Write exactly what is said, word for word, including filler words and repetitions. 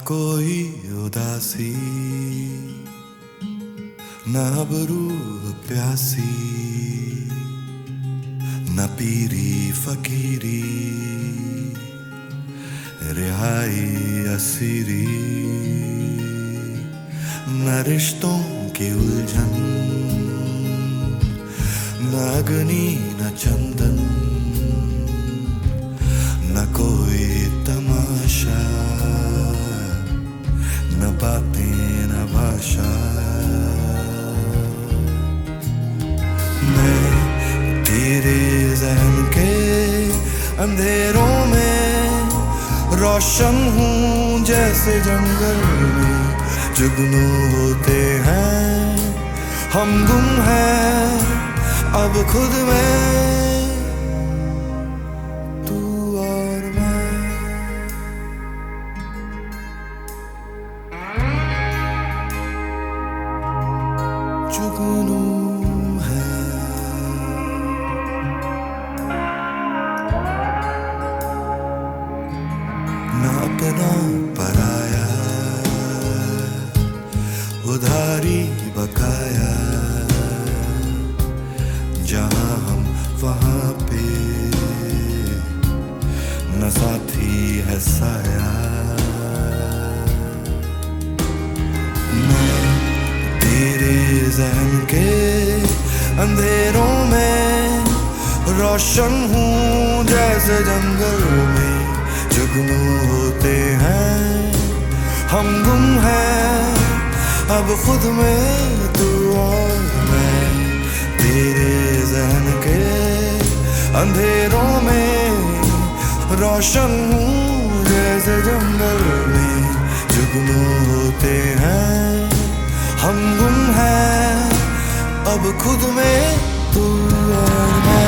कोई उदासी न अब रूह प्यासी, न पीरी फकीरी रिहाई असीरी, न रिश्तों की उलझन, न अग्नि न चंदन, न कोई तमाशा, न बातें न भाषा। मैं तेरे ज़हन के अंधेरों में रोशन हूँ, जैसे जंगल में जुगनू होते हैं हम गुम हैं अब खुद में। जुगनू है ना अपना पराया, उधारी बकाया, जहाँ हम वहाँ पे न साथी है साया। ज़हन के अंधेरों में रोशन हूँ, जैसे जंगल में जुगनू होते हैं हम गुम हैं अब खुद में। तू और मैं तेरे ज़हन के अंधेरों में रोशन हूँ, जैसे जंगल में जुगनू होते हैं हम गुम हैं अब खुद में। तू और मैं